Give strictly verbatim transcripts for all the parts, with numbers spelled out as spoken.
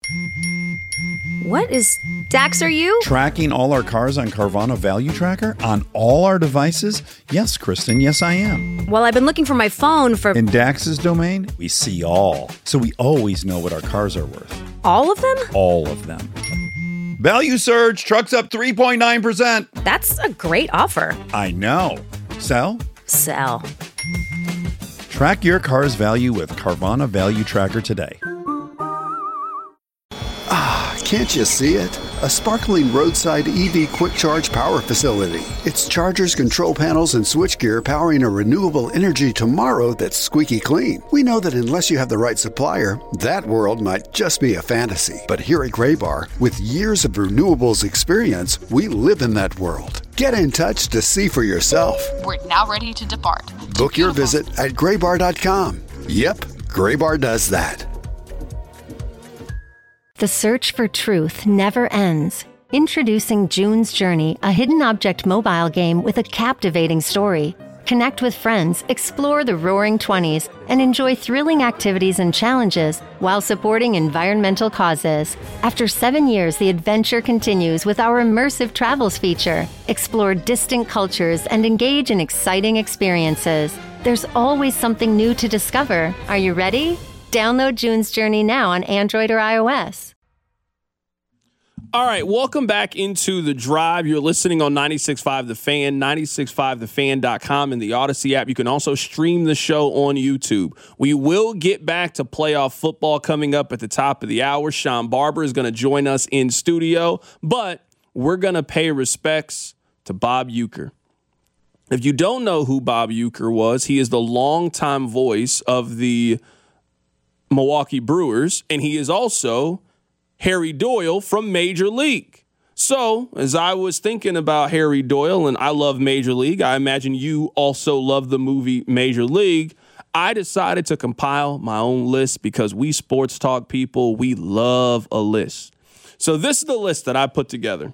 What is... Dax, are you? Tracking all our cars on Carvana Value Tracker on all our devices? Yes, Kristen, yes I am. Well, I've been looking for my phone for... In Dax's domain, we see all. So we always know what our cars are worth. All of them? All of them. Value surge, trucks up three point nine percent. That's a great offer. I know. Sell? Sell. Track your car's value with Carvana Value Tracker today. Can't you see it? A sparkling roadside E V quick charge power facility. It's chargers, control panels, and switchgear powering a renewable energy tomorrow that's squeaky clean. We know that unless you have the right supplier, that world might just be a fantasy. But here at Graybar, with years of renewables experience, we live in that world. Get in touch to see for yourself. We're now ready to depart. Book your visit at graybar dot com. Yep, Graybar does that. The search for truth never ends. Introducing June's Journey, a hidden object mobile game with a captivating story. Connect with friends, explore the Roaring Twenties, and enjoy thrilling activities and challenges while supporting environmental causes. After seven years, the adventure continues with our immersive travels feature. Explore distant cultures and engage in exciting experiences. There's always something new to discover. Are you ready? Download June's Journey now on Android or iOS. All right, welcome back into The Drive. You're listening on ninety-six point five The Fan, ninety-six point five the fan dot com, and the Odyssey app. You can also stream the show on YouTube. We will get back to playoff football coming up at the top of the hour. Sean Barber is going to join us in studio, but we're going to pay respects to Bob Uecker. If you don't know who Bob Uecker was, he is the longtime voice of the Milwaukee Brewers, and he is also Harry Doyle from Major League. So, as I was thinking about Harry Doyle, and I love Major League, I imagine you also love the movie Major League, I decided to compile my own list because we sports talk people, we love a list. So this is the list that I put together.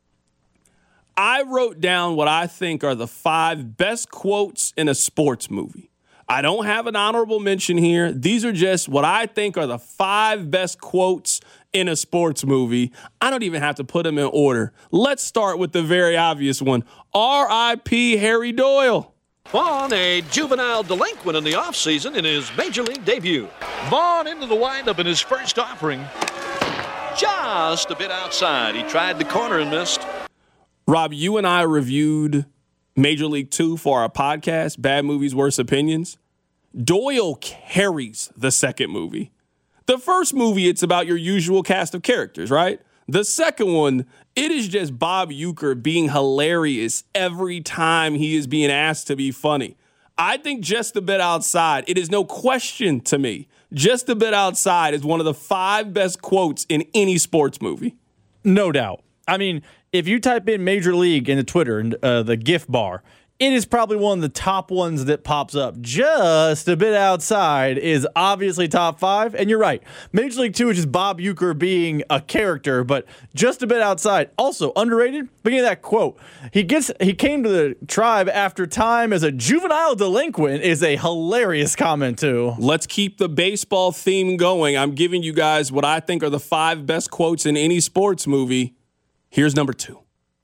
I wrote down what I think are the five best quotes in a sports movie. I don't have an honorable mention here. These are just what I think are the five best quotes in a sports movie. I don't even have to put them in order. Let's start with the very obvious one. R I P Harry Doyle. Vaughn, a juvenile delinquent in the offseason in his Major League debut. Vaughn into the windup in his first offering. Just a bit outside. He tried the corner and missed. Rob, you and I reviewed Major League Two for our podcast, Bad Movies, Worst Opinions. Doyle carries the second movie. The first movie, it's about your usual cast of characters, right? The second one, it is just Bob Uecker being hilarious every time he is being asked to be funny. I think Just a Bit Outside, it is no question to me, Just a Bit Outside is one of the five best quotes in any sports movie. No doubt. I mean, if you type in Major League into Twitter and uh, the GIF bar, it is probably one of the top ones that pops up. Just a Bit Outside is obviously top five. And you're right. Major League Two is just Bob Uecker being a character, but Just a Bit Outside, also underrated. Beginning of that quote, he gets he came to the Tribe after time as a juvenile delinquent is a hilarious comment too. Let's keep the baseball theme going. I'm giving you guys what I think are the five best quotes in any sports movie. Here's number two.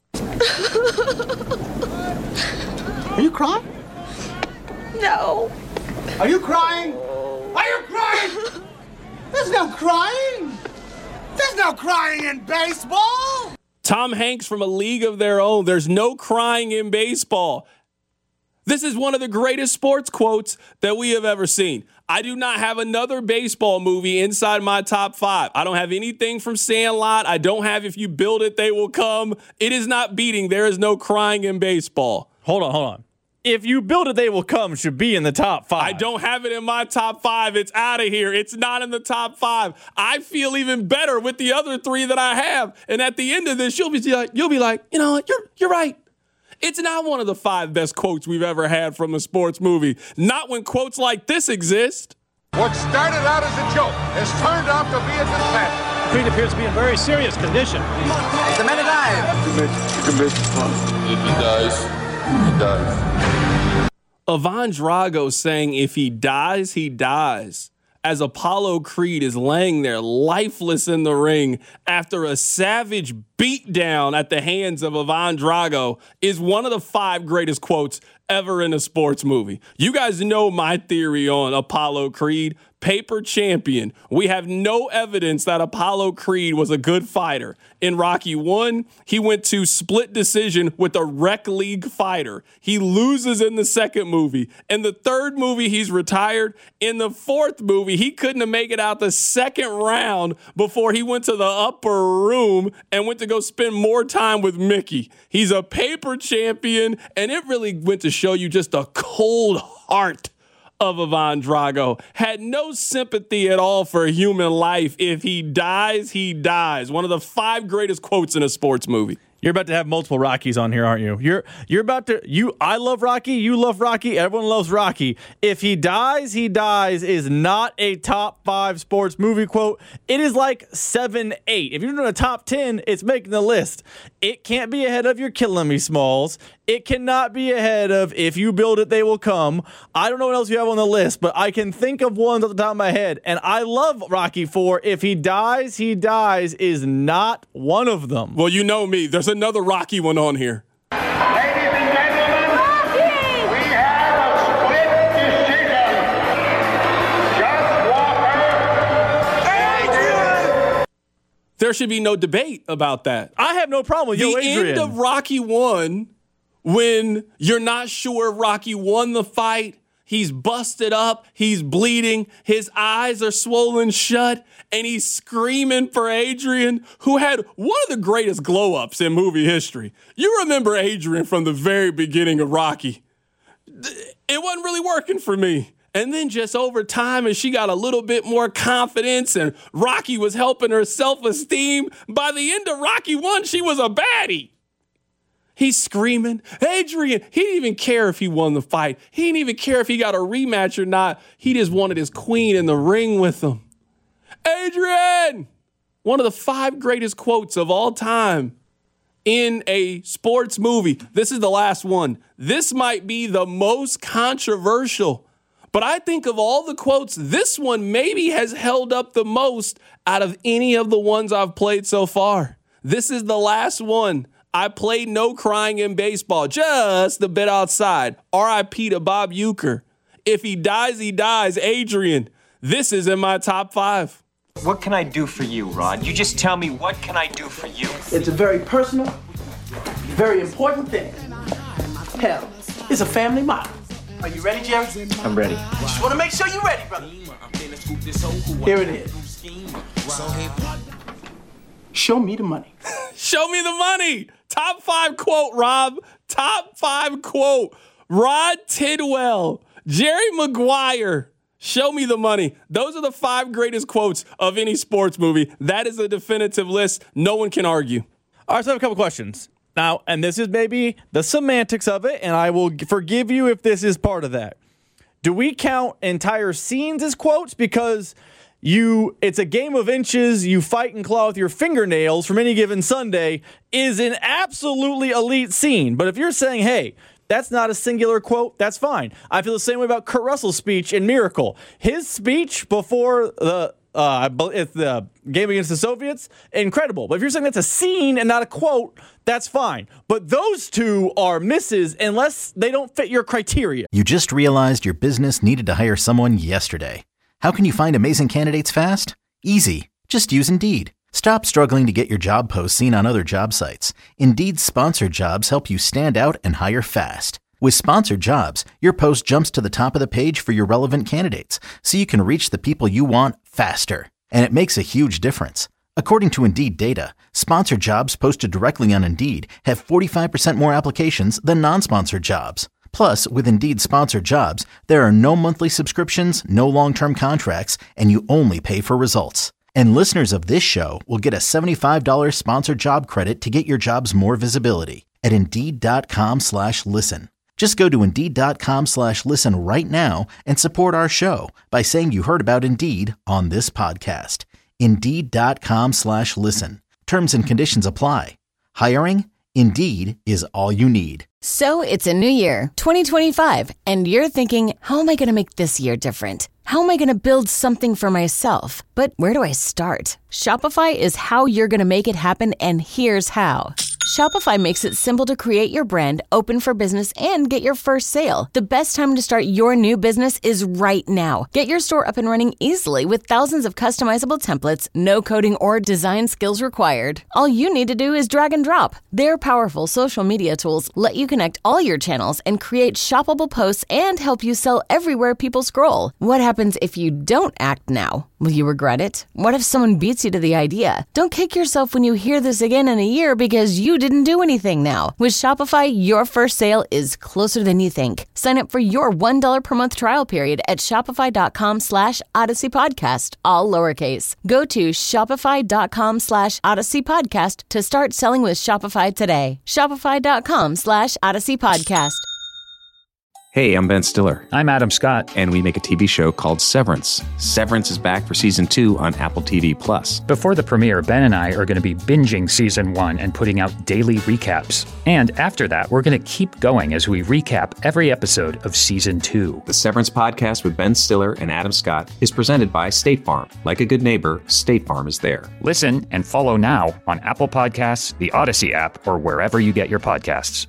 Are you crying? No. Are you crying? Are you crying? There's no crying. There's no crying in baseball. Tom Hanks from A League of Their Own. There's no crying in baseball. This is one of the greatest sports quotes that we have ever seen. I do not have another baseball movie inside my top five. I don't have anything from Sandlot. I don't have If You Build It, They Will Come. It is not beating. There is no crying in baseball. Hold on, hold on. If You Build It, They Will Come should be in the top five. I don't have it in my top five. It's out of here. It's not in the top five. I feel even better with the other three that I have. And at the end of this, you'll be like, you'll be like, you know what? You're you're right. It's not one of the five best quotes we've ever had from a sports movie. Not when quotes like this exist. What started out as a joke has turned out to be a disaster. Creed appears to be in very serious condition. It's a man alive. If he dies, he dies. Ivan Drago saying if he dies, he dies. as Apollo Creed is laying there lifeless in the ring after a savage beatdown at the hands of Ivan Drago is one of the five greatest quotes ever in a sports movie. You guys know my theory on Apollo Creed. Paper champion. We have no evidence that Apollo Creed was a good fighter. In Rocky one, he went to split decision with a rec league fighter. He loses in the second movie. In the third movie, he's retired. In the fourth movie, he couldn't have made it out the second round before he went to the upper room and went to go spend more time with Mickey. He's a paper champion, and it really went to show you just a cold heart of Ivan Drago. Had no sympathy at all for human life. If he dies, he dies. One of the five greatest quotes in a sports movie. You're about to have multiple Rockies on here, aren't you? You're you're about to you I love Rocky, you love Rocky, everyone loves Rocky. If he dies, he dies is not a top five sports movie quote. It is like seven, eight. If you're doing a top ten, it's making the list. It can't be ahead of You're Killing Me, Smalls. It cannot be ahead of If You Build It, They Will Come. I don't know what else you have on the list, but I can think of ones at the top of my head. And I love Rocky four. If he dies, he dies is not one of them. Well, you know me. There's another Rocky one on here. Ladies and gentlemen, Rocky! We have a split decision. Just Walker, Adrian! There should be no debate about that. I have no problem with the Yo, Adrian. end of Rocky one, when you're not sure if Rocky won the fight, he's busted up, he's bleeding, his eyes are swollen shut, and he's screaming for Adrian, who had one of the greatest glow-ups in movie history. You remember Adrian from the very beginning of Rocky. It wasn't really working for me. And then just over time, as she got a little bit more confidence and Rocky was helping her self-esteem, by the end of Rocky one, she was a baddie. He's screaming, Adrian. He didn't even care if he won the fight. He didn't even care if he got a rematch or not. He just wanted his queen in the ring with him. Adrian! One of the five greatest quotes of all time in a sports movie. This is the last one. This might be the most controversial, but I think of all the quotes, this one maybe has held up the most out of any of the ones I've played so far. This is the last one. I played no crying in baseball, just a bit outside. R I P to Bob Uecker. If he dies, he dies. Adrian, this is in my top five. What can I do for you, Rod? You just tell me, what can I do for you? It's a very personal, very important thing. Hell, it's a family motto. Are you ready, Jerry? I'm ready. Just want to make sure you're ready, brother. Here it is. Show me the money. Show me the money. Top five quote, Rob. Top five quote. Rod Tidwell. Jerry Maguire. Show me the money. Those are the five greatest quotes of any sports movie. That is a definitive list. No one can argue. All right, so I have a couple questions. Now, and this is maybe the semantics of it, and I will forgive you if this is part of that. Do we count entire scenes as quotes? Because you, it's a game of inches, you fight and claw with your fingernails from any given Sunday is an absolutely elite scene. But if you're saying, hey, that's not a singular quote, that's fine. I feel the same way about Kurt Russell's speech in Miracle. His speech before the uh, it's the game against the Soviets, incredible. But if you're saying that's a scene and not a quote, that's fine. But those two are misses unless they don't fit your criteria. You just realized your business needed to hire someone yesterday. How can you find amazing candidates fast? Easy. Just use Indeed. Stop struggling to get your job posts seen on other job sites. Indeed's sponsored jobs help you stand out and hire fast. With sponsored jobs, your post jumps to the top of the page for your relevant candidates, so you can reach the people you want faster. And it makes a huge difference. According to Indeed data, sponsored jobs posted directly on Indeed have forty-five percent more applications than non-sponsored jobs. Plus, with Indeed sponsored jobs, there are no monthly subscriptions, no long-term contracts, and you only pay for results. And listeners of this show will get a seventy-five dollars sponsored job credit to get your jobs more visibility at Indeed.com slash listen. Just go to Indeed.com slash listen right now and support our show by saying you heard about Indeed on this podcast. Indeed.com slash listen. Terms and conditions apply. Hiring? Indeed is all you need. So it's a new year, twenty twenty-five, and you're thinking, how am I going to make this year different? How am I going to build something for myself? But where do I start? Shopify is how you're going to make it happen, and here's how. Shopify makes it simple to create your brand, open for business, and get your first sale. The best time to start your new business is right now. Get your store up and running easily with thousands of customizable templates, no coding or design skills required. All you need to do is drag and drop. Their powerful social media tools let you connect all your channels and create shoppable posts and help you sell everywhere people scroll. What happens if you don't act now? Will you regret it? What if someone beats you to the idea? Don't kick yourself when you hear this again in a year because you didn't do anything now. With Shopify, your first sale is closer than you think. Sign up for your one dollar per month trial period at shopify.com slash Odyssey Podcast, all lowercase. Go to shopify.com slash Odyssey Podcast to start selling with Shopify today. Shopify.com slash Odyssey Podcast. Hey, I'm Ben Stiller. I'm Adam Scott. And we make a T V show called Severance. Severance is back for season two on Apple T V Plus. Before the premiere, Ben and I are going to be binging season one and putting out daily recaps. And after that, we're going to keep going as we recap every episode of season two. The Severance podcast with Ben Stiller and Adam Scott is presented by State Farm. Like a good neighbor, State Farm is there. Listen and follow now on Apple Podcasts, the Odyssey app, or wherever you get your podcasts.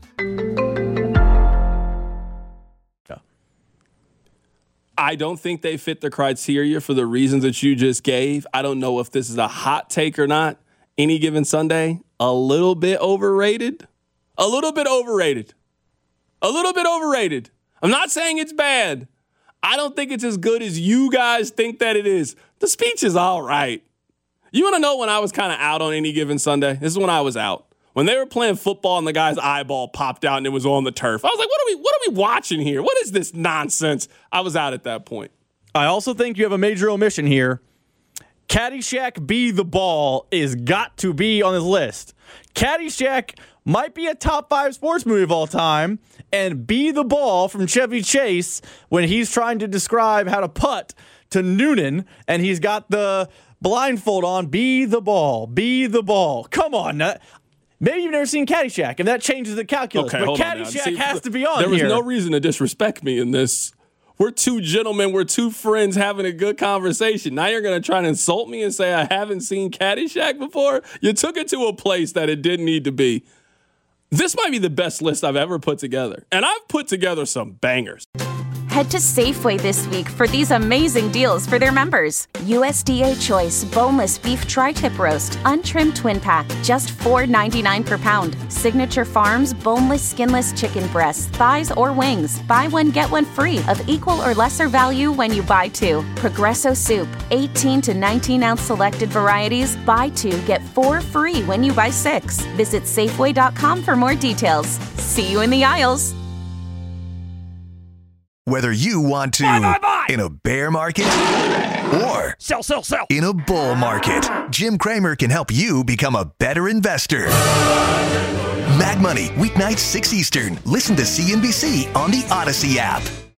I don't think they fit the criteria for the reasons that you just gave. I don't know if this is a hot take or not. Any Given Sunday, a little bit overrated. A little bit overrated. A little bit overrated. I'm not saying it's bad. I don't think it's as good as you guys think that it is. The speech is all right. You want to know when I was kind of out on Any Given Sunday? This is when I was out. When they were playing football and the guy's eyeball popped out and it was on the turf. I was like, what are we what are we watching here? What is this nonsense? I was out at that point. I also think you have a major omission here. Caddyshack Be the Ball is got to be on this list. Caddyshack might be a top five sports movie of all time, and Be the Ball from Chevy Chase when he's trying to describe how to putt to Noonan and he's got the blindfold on. Be the ball. Be the ball. Come on. Now, maybe you've never seen Caddyshack, and that changes the calculus. Okay, but Caddyshack See, has to be on there here. There was no reason to disrespect me in this. We're two gentlemen. We're two friends having a good conversation. Now you're going to try and insult me and say I haven't seen Caddyshack before? You took it to a place that it didn't need to be. This might be the best list I've ever put together. And I've put together some bangers. Head to Safeway this week for these amazing deals for their members. U S D A Choice Boneless Beef Tri-Tip Roast, Untrimmed Twin Pack, just four ninety-nine per pound. Signature Farms Boneless Skinless Chicken Breasts, Thighs or Wings. Buy one, get one free of equal or lesser value when you buy two. Progresso Soup, eighteen to nineteen ounce selected varieties. Buy two, get four free when you buy six. Visit Safeway dot com for more details. See you in the aisles. Whether you want to buy, buy, buy. in a bear market or sell, sell, sell in a bull market, Jim Cramer can help you become a better investor. Mad Money, weeknights six Eastern. Listen to C N B C on the Odyssey app.